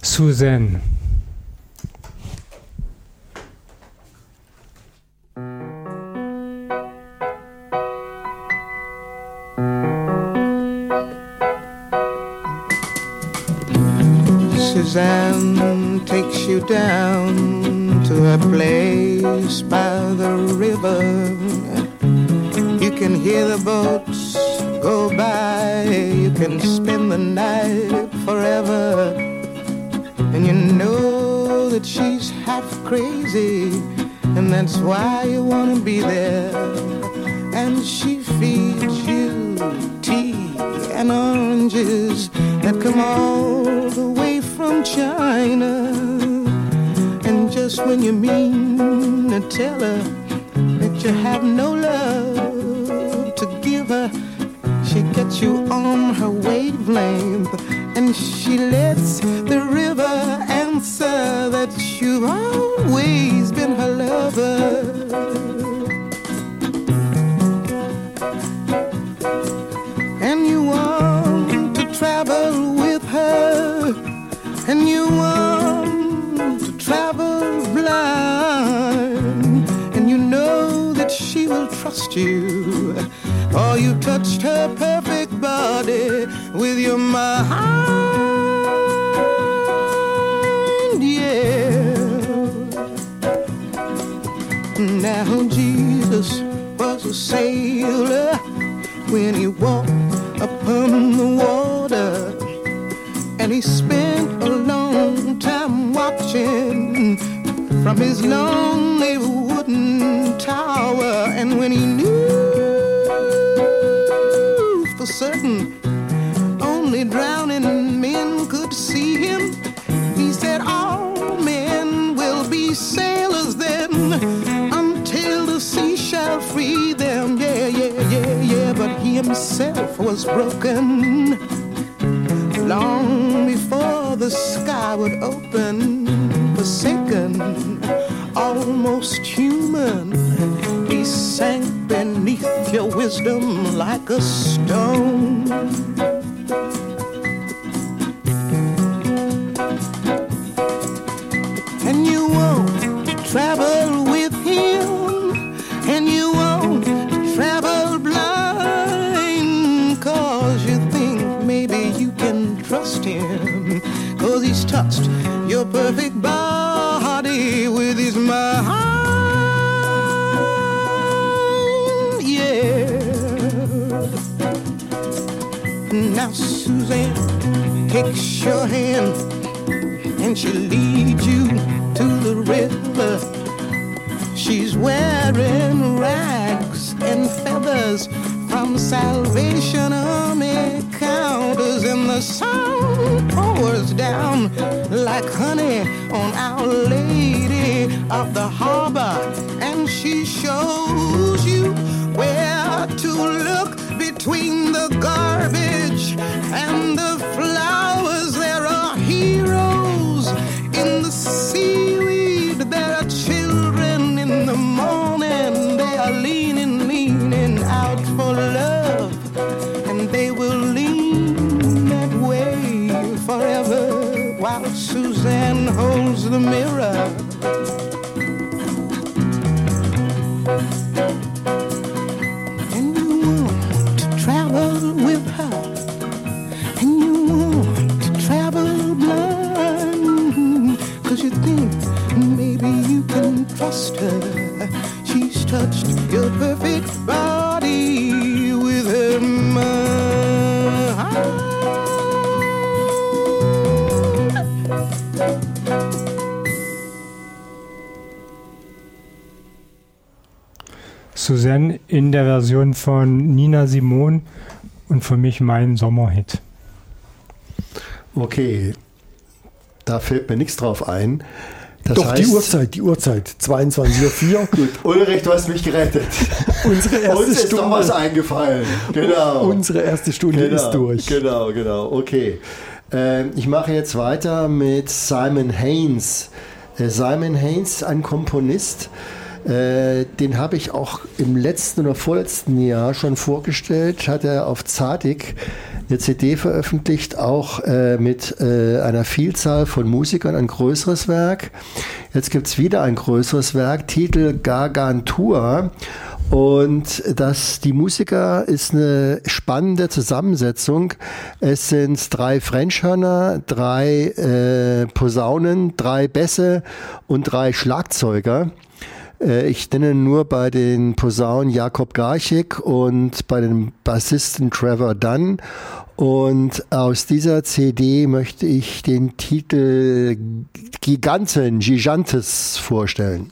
Suzanne. Suzanne takes you down to a place by the river. You can hear the boats go by. You can spend the night forever. And you know that she's half crazy, and that's why you want to be there. And she feeds you tea and oranges that come all the way from China. And just when you mean to tell her that you have no love to give her, she gets you on her wavelength, and she lets the river answer that you've always been her lover. And you want to travel with her, and you want to travel blind, and you know that she will trust you, or you touched her perfect body with your mind, yeah. Now Jesus was a sailor when he walked upon the water, and he spent a long time watching from his lonely wooden tower. And when he knew for certain only drowning men could see him, he said all men will be sailors then, until the sea shall free them. Yeah, yeah, yeah, yeah. But he himself was broken long before the sky would open. Forsaken, almost human, he sank beneath your wisdom like a stone. And you won't travel with him, and you won't travel blind, 'cause you think maybe you can trust him, 'cause he's touched your perfect body with his mind, yeah. Now Suzanne takes your hand, and she leads you to the river. She's wearing rags and feathers from Salvation Army counters, and the sun pours down like honey on Our Lady of the Harbor, and she shows you where to look between the garbage and the flowers. There are heroes in the seaweed, there are children in the morning, they are leaning out for love, and they will lean that way forever while Suzanne holds the mirror. And you want to travel with her, and you want to travel blind, 'cause you think maybe you can trust her. She's touched your perfect body with her mind. Suzanne in der Version von Nina Simone und für mich mein Sommerhit. Okay, da fällt mir nichts drauf ein. Das Doch, heißt, die Uhrzeit, 22:04 Uhr. Gut, Ulrich, du hast mich gerettet. Unsere erste Uns ist Stunde. doch was eingefallen. Genau. Unsere erste Stunde ist durch. Genau, okay. Ich mache jetzt weiter mit Simon Haynes. Simon Haynes, ein Komponist, Den habe ich auch im letzten oder vorletzten Jahr schon vorgestellt. Hat er auf Zadig eine CD veröffentlicht, auch mit einer Vielzahl von Musikern, ein größeres Werk. Jetzt gibt es wieder ein größeres Werk, Titel Gargantua. Und die Musiker ist eine spannende Zusammensetzung. Es sind 3 Frenchhörner, 3 Posaunen, 3 Bässe und 3 Schlagzeuger. Ich nenne nur bei den Posaunen Jakob Garchik und bei den Bassisten Trevor Dunn. Und aus dieser CD möchte ich den Titel Gigantes vorstellen.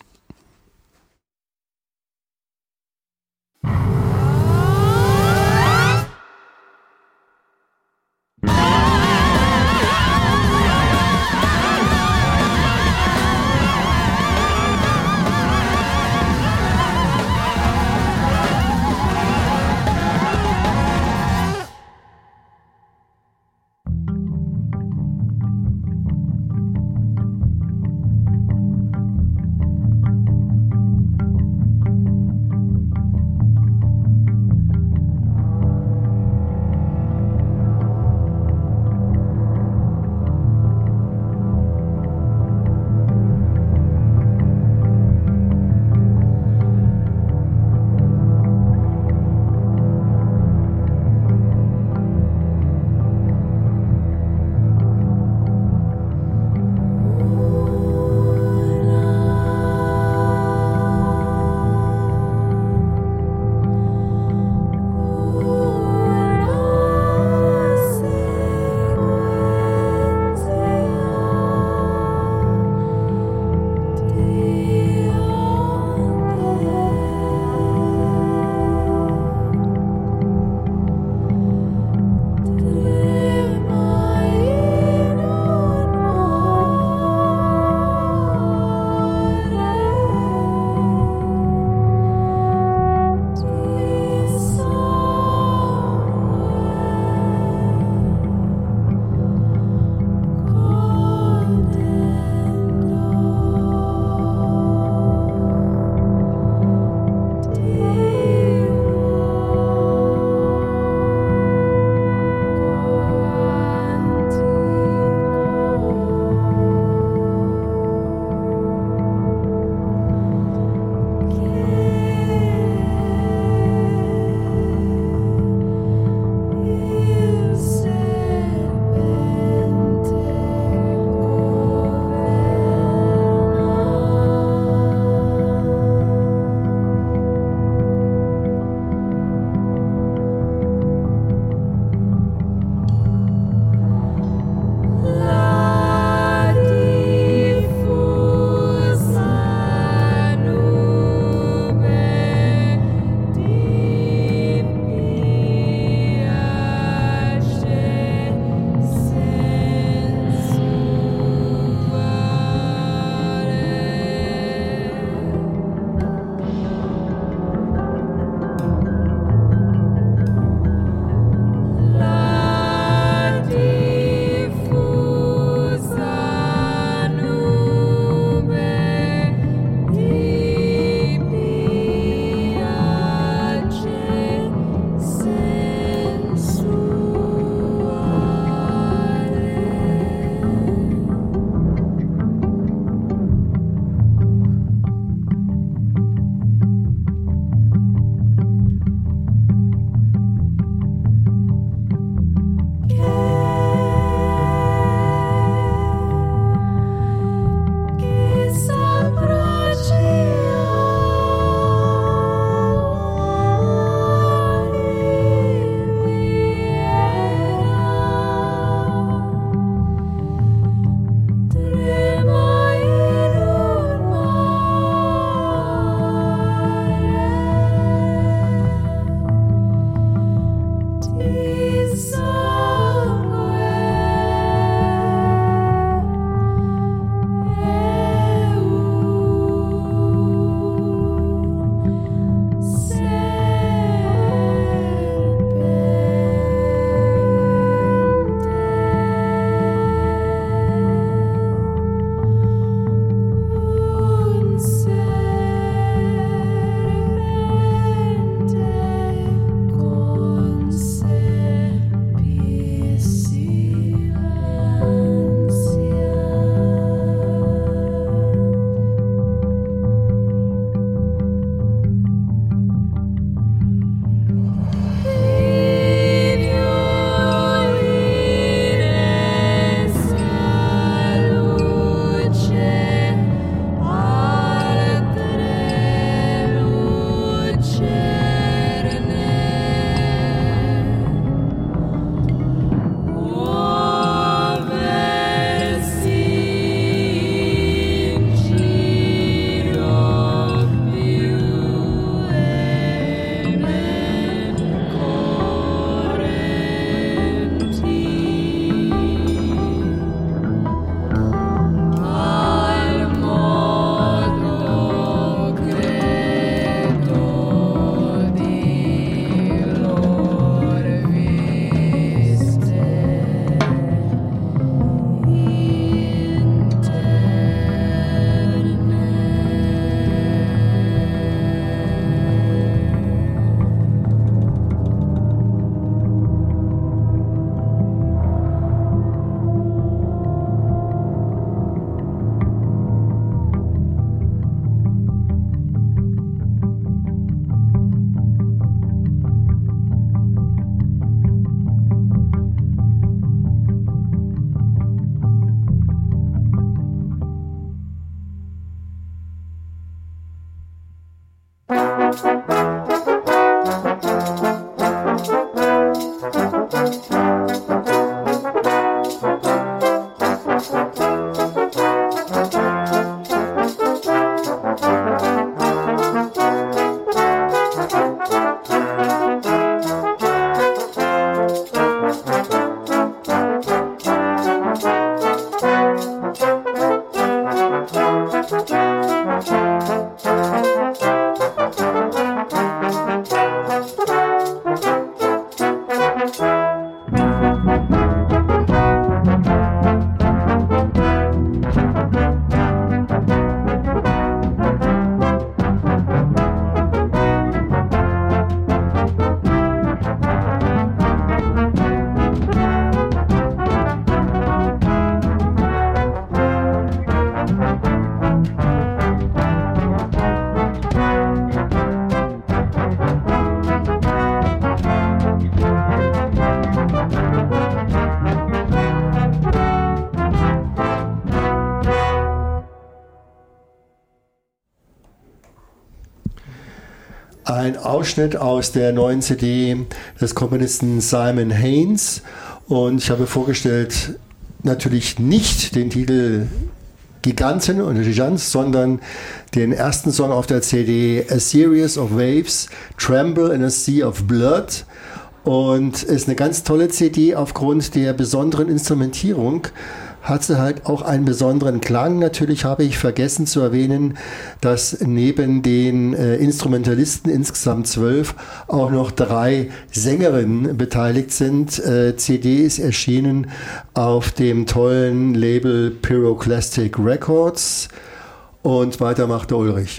Ein Ausschnitt aus der neuen CD des Komponisten Simon Haynes, und ich habe vorgestellt natürlich nicht den Titel Giganten oder Gigants, sondern den ersten Song auf der CD, A Series of Waves, Tremble in a Sea of Blood, und ist eine ganz tolle CD aufgrund der besonderen Instrumentierung. Hat sie halt auch einen besonderen Klang. Natürlich habe ich vergessen zu erwähnen, dass neben den Instrumentalisten, insgesamt 12, auch noch 3 Sängerinnen beteiligt sind. CD ist erschienen auf dem tollen Label Pyroclastic Records, und weiter macht der Ulrich.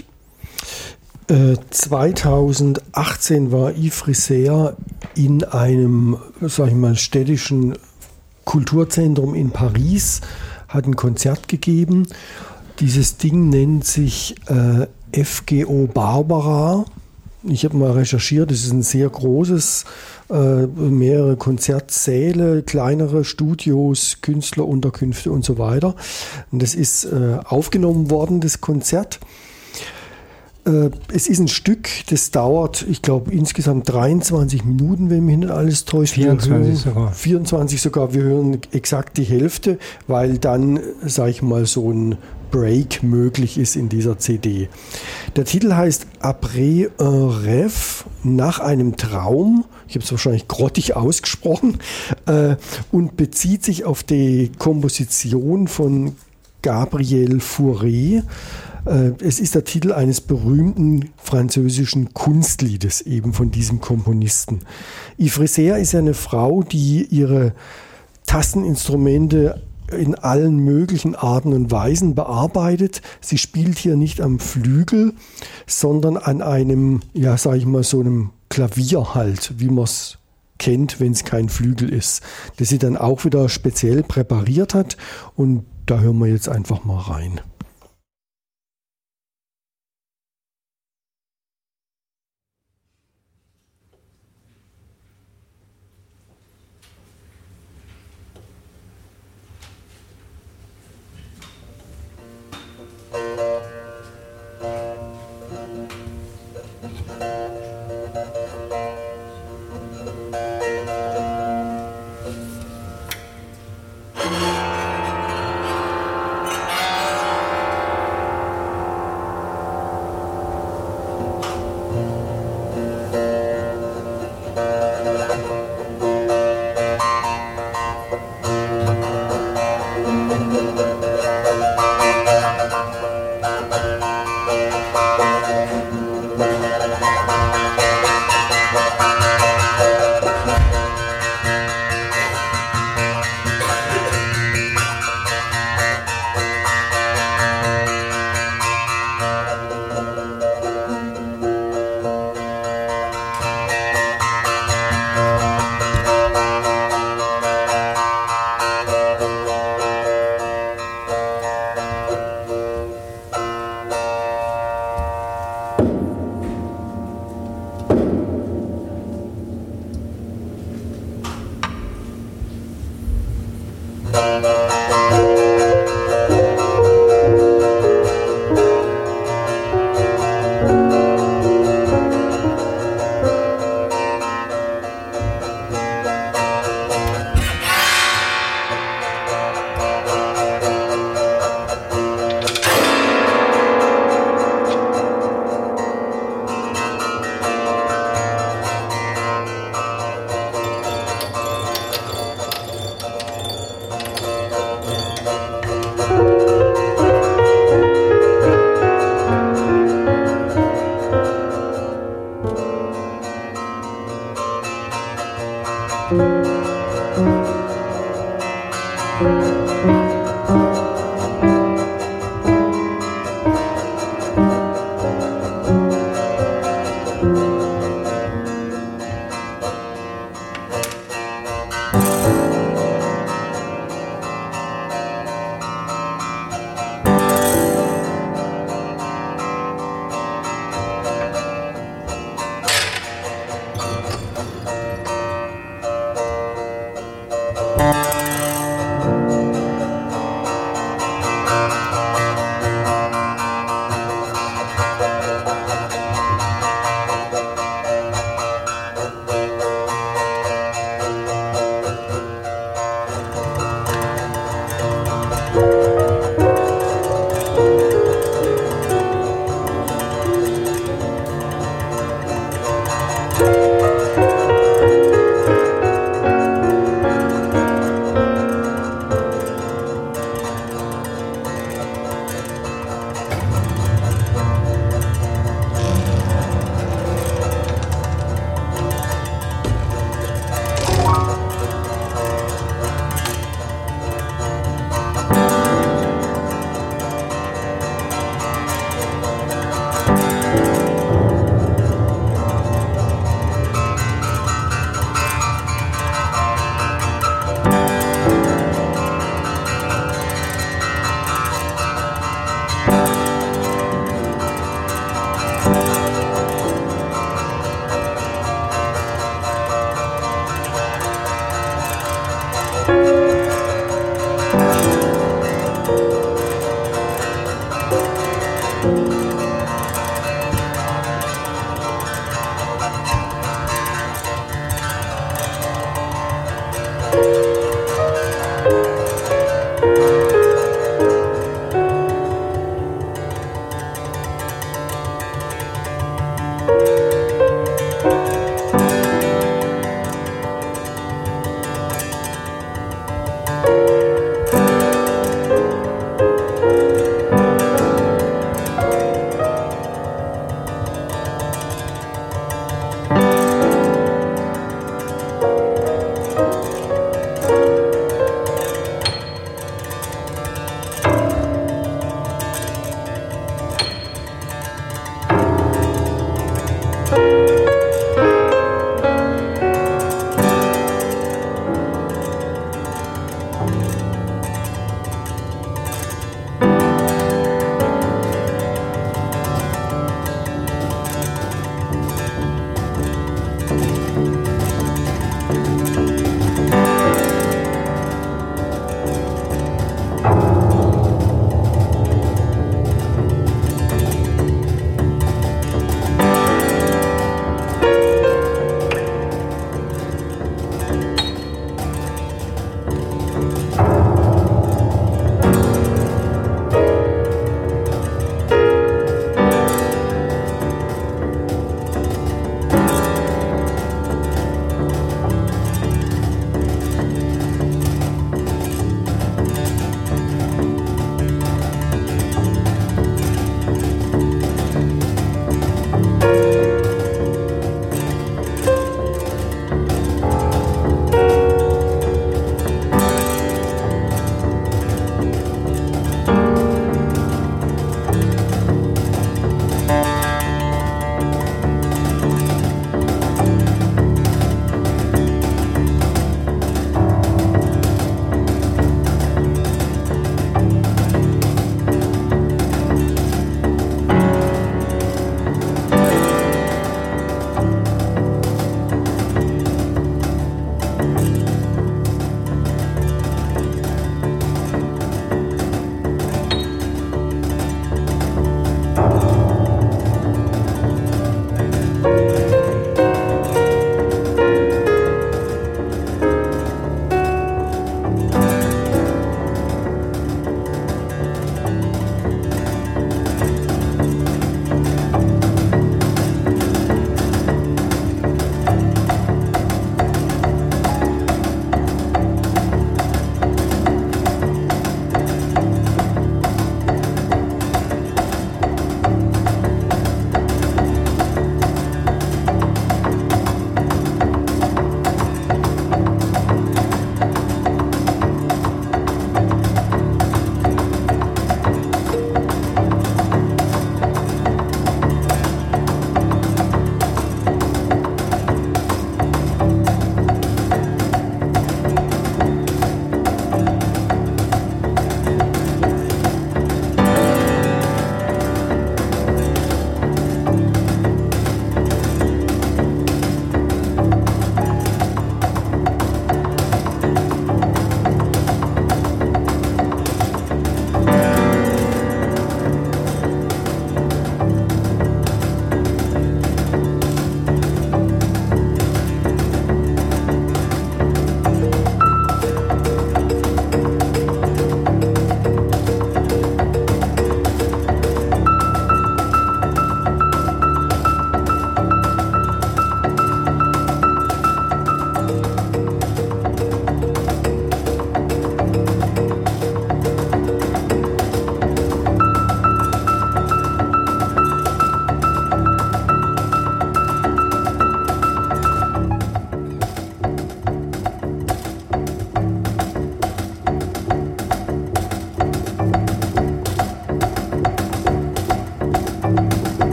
2018 war Yves Frisser in einem, sag ich mal, städtischen Kulturzentrum in Paris, hat ein Konzert gegeben. Dieses Ding nennt sich FGO Barbara. Ich habe mal recherchiert, es ist ein sehr großes, mehrere Konzertsäle, kleinere Studios, Künstlerunterkünfte und so weiter. Und das ist aufgenommen worden, das Konzert. Es ist ein Stück, das dauert, ich glaube, insgesamt 23 Minuten, wenn mich nicht alles täuscht. 24 sogar. 24 sogar. Wir hören exakt die Hälfte, weil dann, sage ich mal, so ein Break möglich ist in dieser CD. Der Titel heißt Après un rêve, nach einem Traum. Ich habe es wahrscheinlich grottig ausgesprochen, und bezieht sich auf die Komposition von Gabriel Fauré. Es ist der Titel eines berühmten französischen Kunstliedes, eben von diesem Komponisten. Yves Frisser ist ja eine Frau, die ihre Tasteninstrumente in allen möglichen Arten und Weisen bearbeitet. Sie spielt hier nicht am Flügel, sondern an einem, ja, sage ich mal, so einem Klavier halt, wie man es kennt, wenn es kein Flügel ist, das sie dann auch wieder speziell präpariert hat, und da hören wir jetzt einfach mal rein.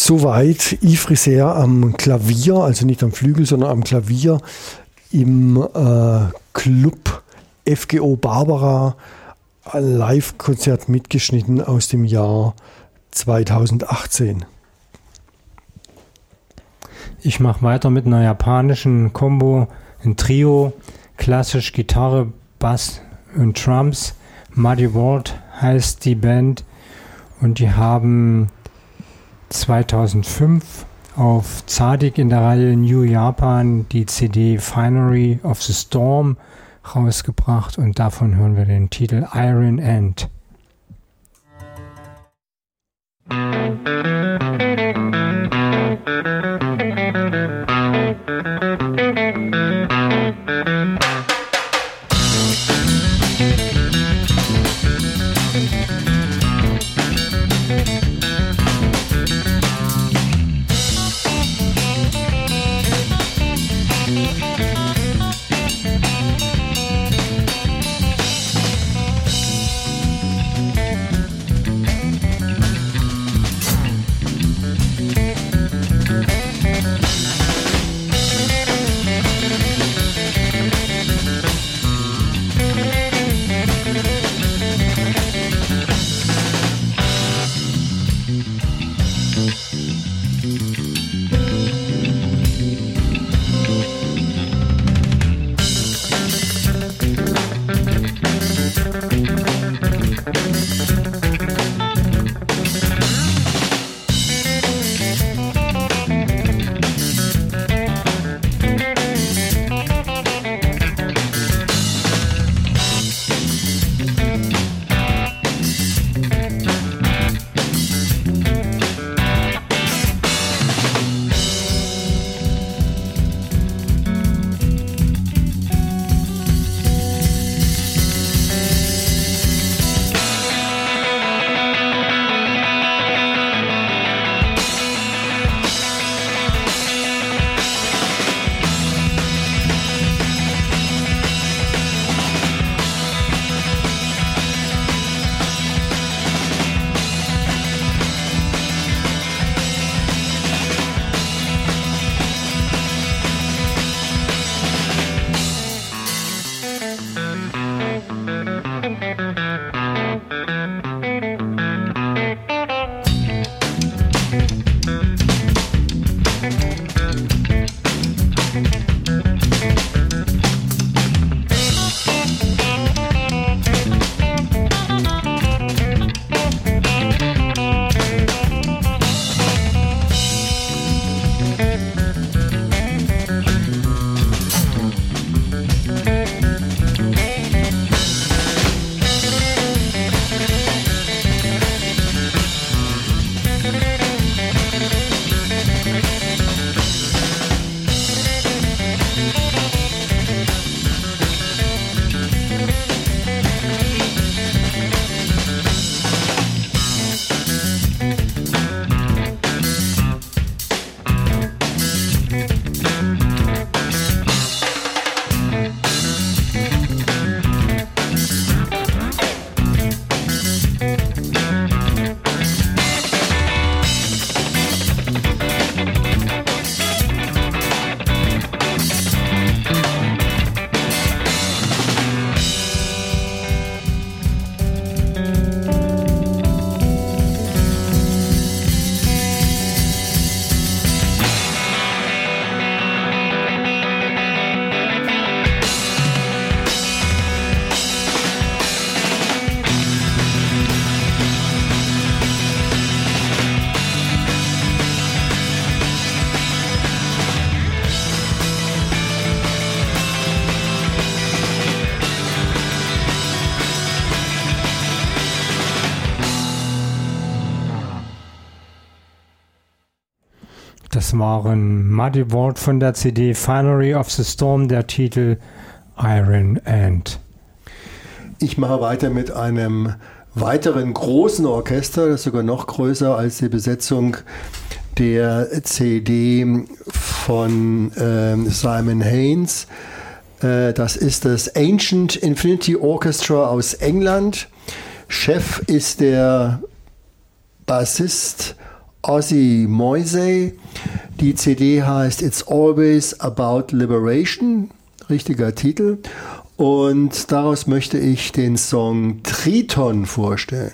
Soweit Yves Risser am Klavier, also nicht am Flügel, sondern am Klavier im Club FGO Barbara, ein Live-Konzert mitgeschnitten aus dem Jahr 2018. Ich mache weiter mit einer japanischen Combo, ein Trio, klassisch Gitarre, Bass und Drums. Muddy World heißt die Band und die haben 2005 auf Tzadik in der Reihe New Japan die CD Finery of the Storm rausgebracht und davon hören wir den Titel Iron End. Das waren Muddy World von der CD Finery of the Storm, der Titel Iron End. Ich mache weiter mit einem weiteren großen Orchester, das ist sogar noch größer als die Besetzung der CD von Simon Haynes. Das ist das Ancient Infinity Orchestra aus England. Chef ist der Bassist Ozzy Moisey. Die CD heißt It's Always About Liberation, richtiger Titel. Und daraus möchte ich den Song Triton vorstellen.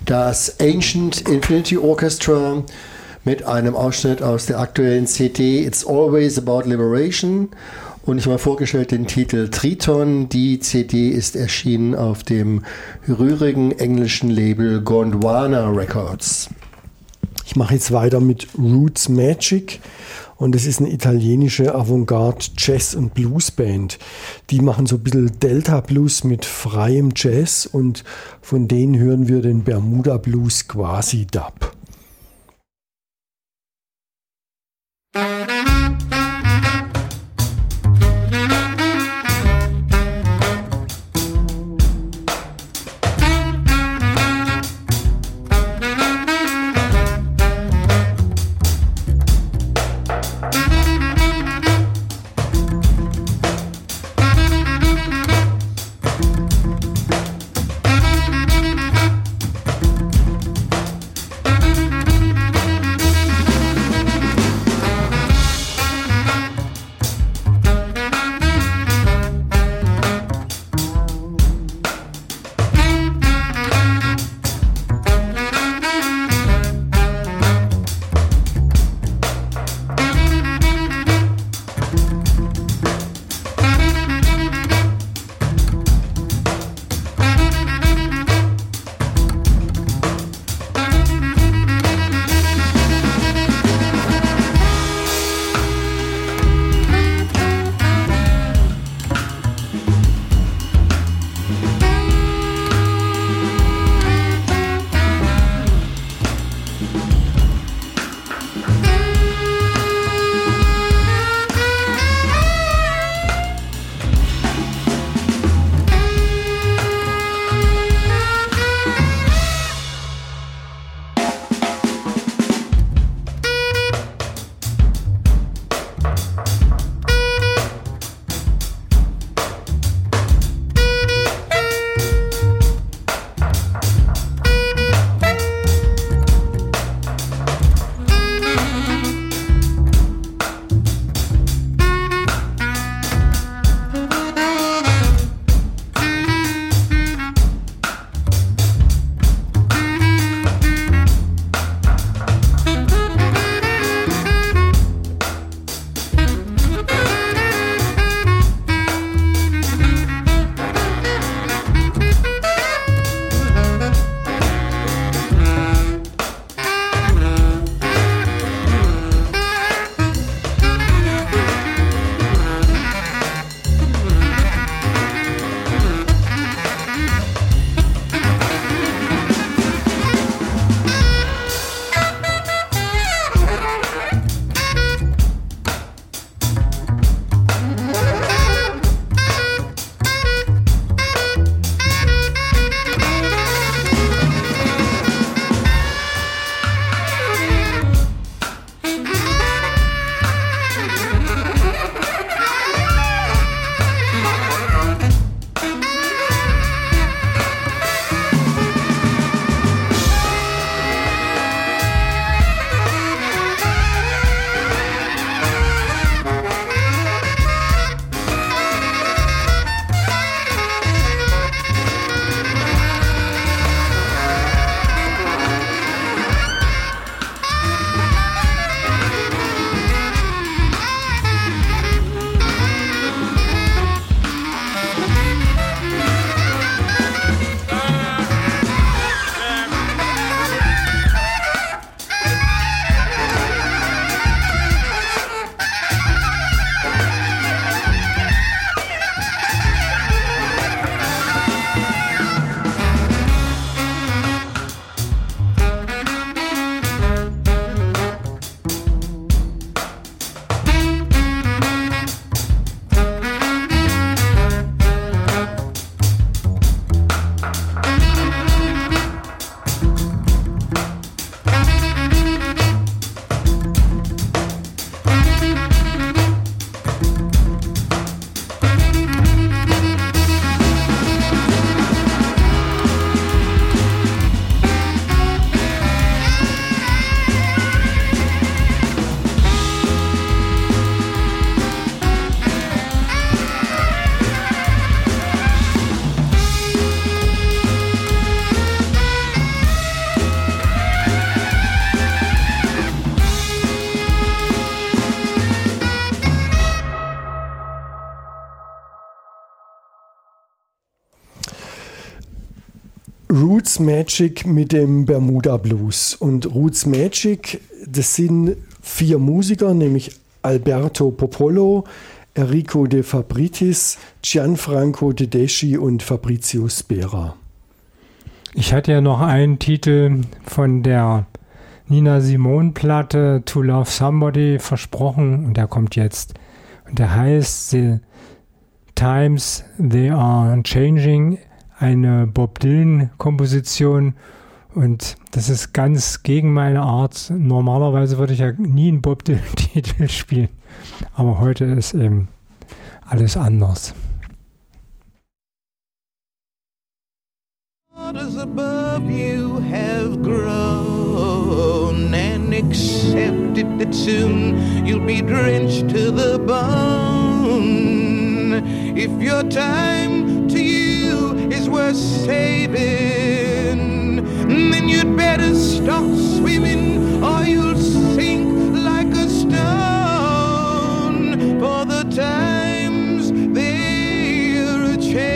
das Ancient Infinity Orchestra mit einem Ausschnitt aus der aktuellen CD It's Always About Liberation. Und ich habe mal vorgestellt den Titel Triton. Die CD ist erschienen auf dem rührigen englischen Label Gondwana Records. Ich mache jetzt weiter mit Roots Magic. Und es ist eine italienische Avantgarde Jazz- und Blues-Band. Die machen so ein bisschen Delta-Blues mit freiem Jazz und von denen hören wir den Bermuda-Blues Quasi-Dub. Roots Magic mit dem Bermuda Blues. Und Roots Magic, das sind 4 Musiker, nämlich Alberto Popolo, Enrico De Fabritis, Gianfranco Tedeschi und Fabrizio Spera. Ich hatte ja noch einen Titel von der Nina Simone Platte To Love Somebody versprochen und der kommt jetzt. Und der heißt The Times They Are Changing, eine Bob Dylan Komposition, und das ist ganz gegen meine Art. Normalerweise würde ich ja nie einen Bob Dylan Titel spielen, aber heute ist eben alles anders. Waters above you have grown, and accepted that soon you'll be drenched to the bone. If your time to you is worth saving, then you'd better stop swimming or you'll sink like a stone. For the times they're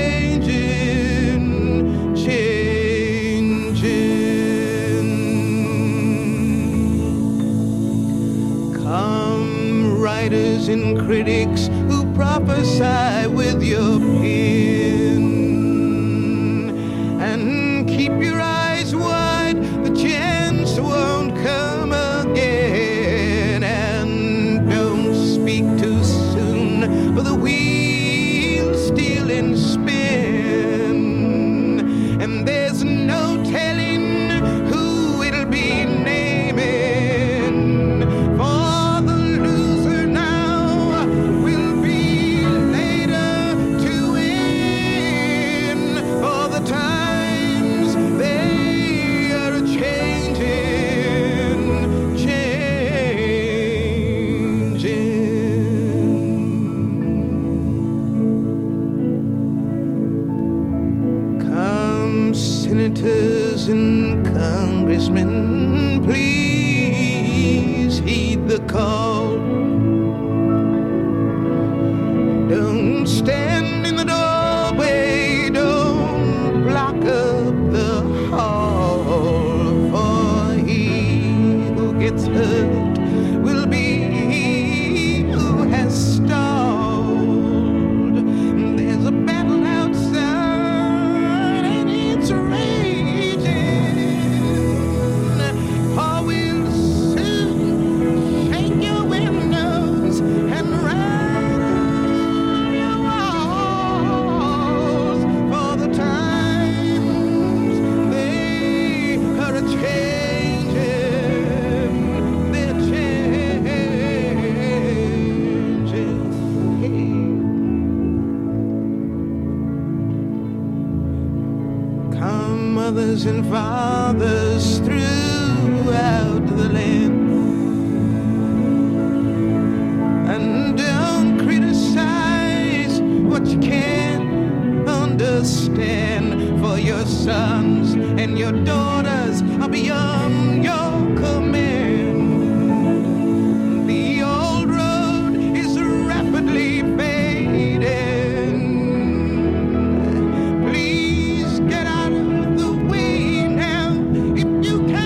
changing, changing. Come writers and critics who prophesy with your pen, and keep your eyes wide, the chance won't come again. And don't speak too soon, for the wheel's still in spin, and there's no telling who it'll be naming. For the loser now will be later to win. For the times they are changing, changing. Come senators and congressmen, please heed the call. Don't stand in the doorway, don't block up the hall. For he who gets hurt will be he who has stalled. There's a battle outside and it's raging. For we'll soon shake your windows and ride your walls. For the times they are changing, they're changing. Come mothers and fathers throughout the land, and don't criticize what you can't understand. For your sons and your daughters are beyond your command. The old road is rapidly fading. Please get out of the way now if you can.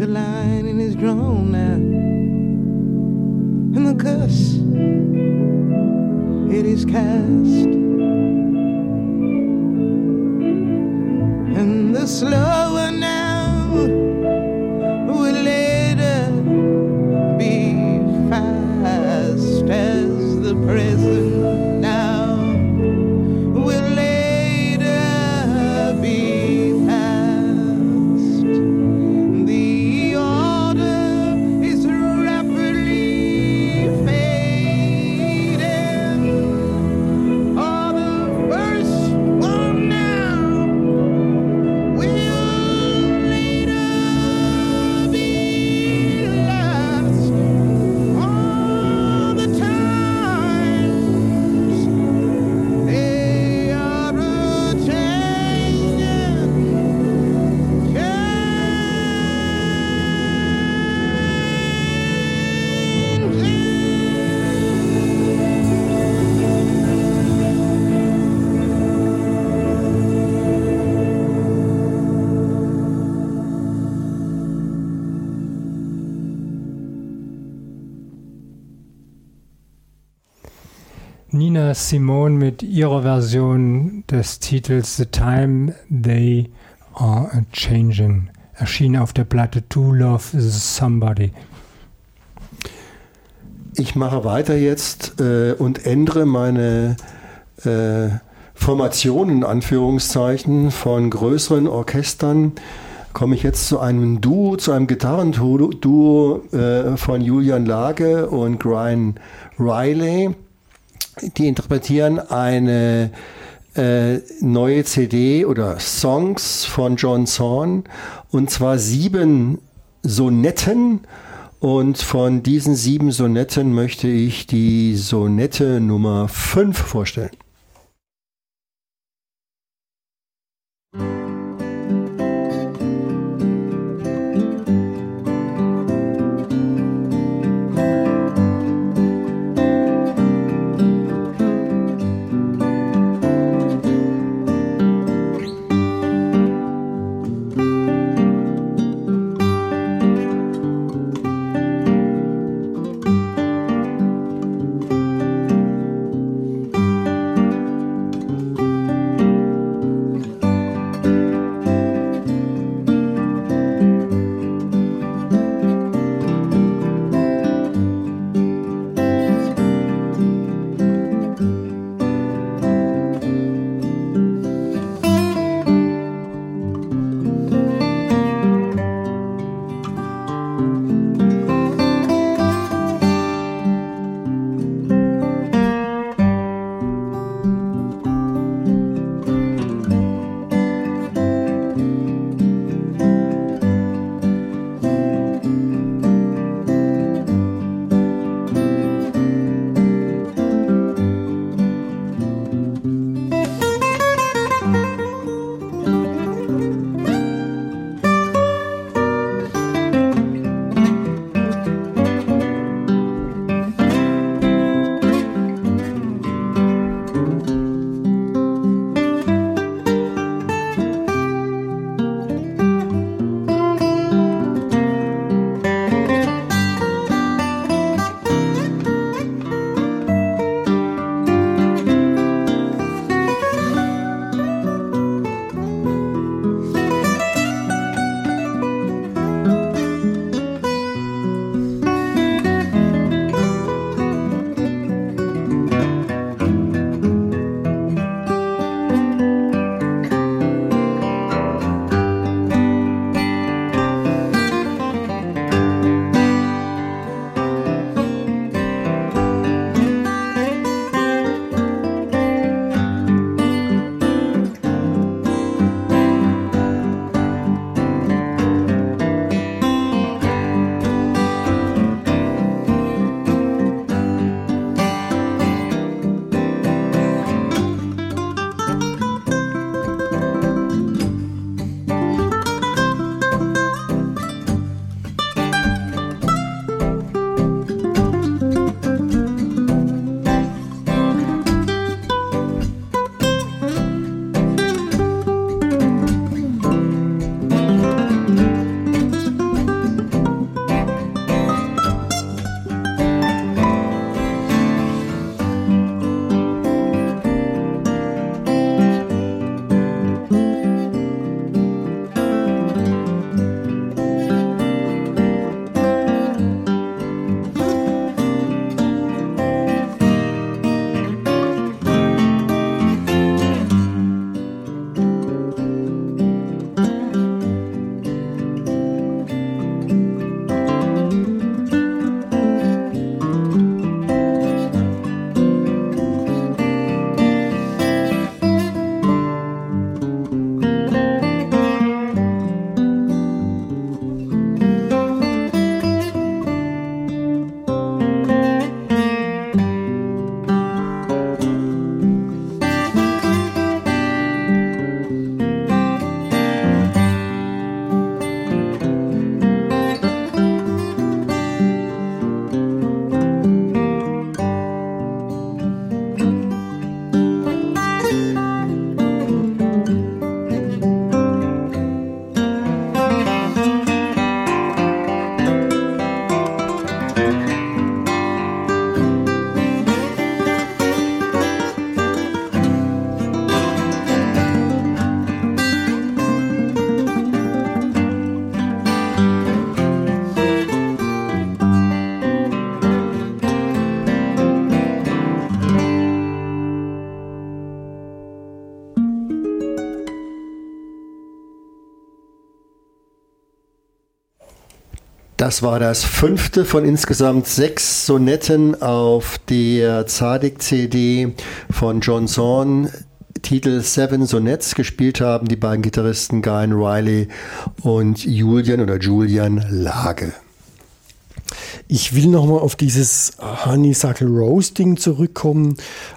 The line is drawn now, and the curse, it is cast, and the slower now will later be fast, as the present now will later be past. The order is rapidly fading. All the first one now will later be last. All the times they are Nina Simone mit ihrer Version des Titels The Time They Are A-Changin', erschien auf der Platte To Love Somebody. Ich mache weiter jetzt und ändere meine Formation in Anführungszeichen von größeren Orchestern. Komme ich jetzt zu einem Duo, zu einem Gitarrenduo von Julian Lage und Brian Riley. Die interpretieren eine neue CD oder Songs von John Zorn, und zwar 7 Sonetten, und von diesen 7 Sonetten möchte ich die Sonette Nummer 5 vorstellen. Das war das 5. von insgesamt 6 Sonetten auf der Tzadik-CD von John Zorn, Titel 7 Sonnets. Gespielt haben die beiden Gitarristen Guyan Riley und Julian Lage. Ich will nochmal auf dieses Honeysuckle Rose Ding zurückkommen.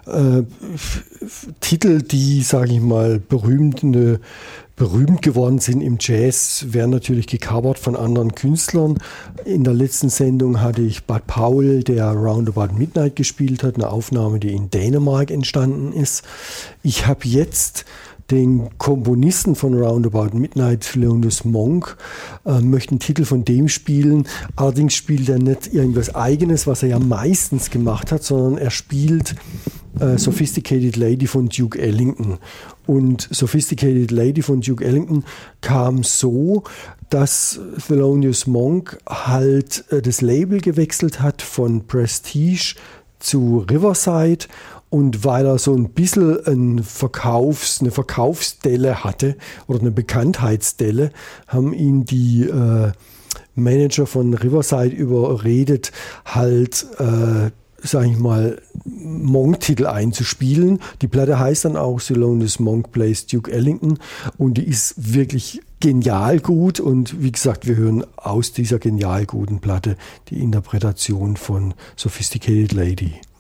Titel, die, sage ich mal, berühmt geworden sind im Jazz, werden natürlich gecovert von anderen Künstlern. In der letzten Sendung hatte ich Bud Powell, der Roundabout Midnight gespielt hat, eine Aufnahme, die in Dänemark entstanden ist. Ich habe jetzt den Komponisten von Roundabout Midnight, Thelonious Monk, möchte einen Titel von dem spielen. Allerdings spielt er nicht irgendwas Eigenes, was er ja meistens gemacht hat, sondern er spielt Sophisticated Lady von Duke Ellington. Und Sophisticated Lady von Duke Ellington kam so, dass Thelonious Monk halt das Label gewechselt hat von Prestige zu Riverside. Und weil er so ein bisschen eine Verkaufsdelle hatte oder eine Bekanntheitsdelle, haben ihn die Manager von Riverside überredet, halt, sag ich mal, Monk-Titel einzuspielen. Die Platte heißt dann auch Thelonious Monk Plays Duke Ellington und die ist wirklich genial gut. Und wie gesagt, wir hören aus dieser genial guten Platte die Interpretation von Sophisticated Lady.